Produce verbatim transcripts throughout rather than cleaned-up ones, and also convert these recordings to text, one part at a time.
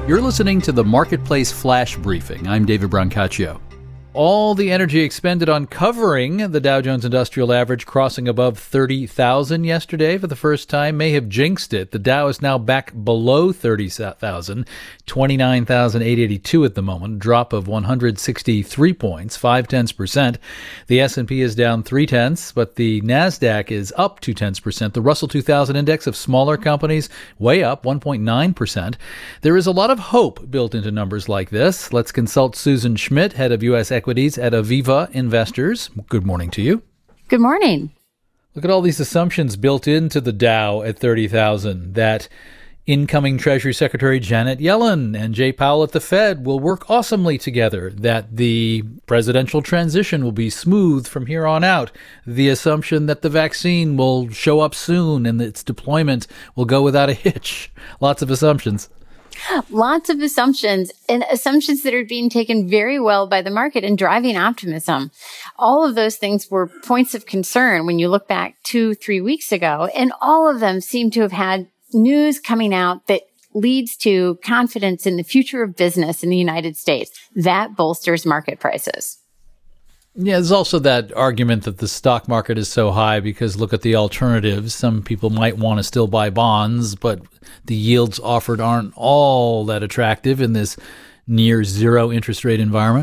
You're listening to the Marketplace Flash Briefing. I'm David Brancaccio. All the energy expended on covering the Dow Jones Industrial Average crossing above thirty thousand yesterday for the first time may have jinxed it. The Dow is now back below thirty thousand, twenty-nine thousand eight hundred eighty-two at the moment, a drop of one hundred sixty-three points, five tenths percent. The S and P is down three tenths, but the NASDAQ is up two tenths percent. The Russell two thousand index of smaller companies way up one point nine percent. There is a lot of hope built into numbers like this. Let's consult Susan Schmidt, head of U S Equities at Aviva Investors. Good morning to you. Good morning. Look at all these assumptions built into the Dow at thirty thousand, that incoming Treasury Secretary Janet Yellen and Jay Powell at the Fed will work awesomely together, that the presidential transition will be smooth from here on out, the assumption that the vaccine will show up soon and its deployment will go without a hitch. Lots of assumptions. Lots of assumptions, and assumptions that are being taken very well by the market and driving optimism. All of those things were points of concern when you look back two, three weeks ago, and all of them seem to have had news coming out that leads to confidence in the future of business in the United States. That bolsters market prices. Yeah, there's also that argument that the stock market is so high because look at the alternatives. Some people might want to still buy bonds, but the yields offered aren't all that attractive in this near zero interest rate environment.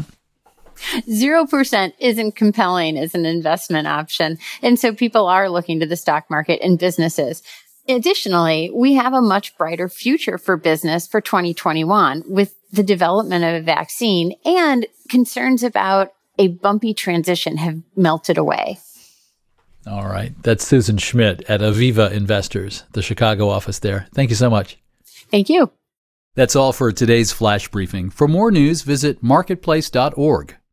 Zero percent isn't compelling as an investment option. And so people are looking to the stock market and businesses. Additionally, we have a much brighter future for business for twenty twenty-one with the development of a vaccine, and concerns about a bumpy transition have melted away. All right. That's Susan Schmidt at Aviva Investors, the Chicago office there. Thank you so much. Thank you. That's all for today's Flash Briefing. For more news, visit marketplace dot org.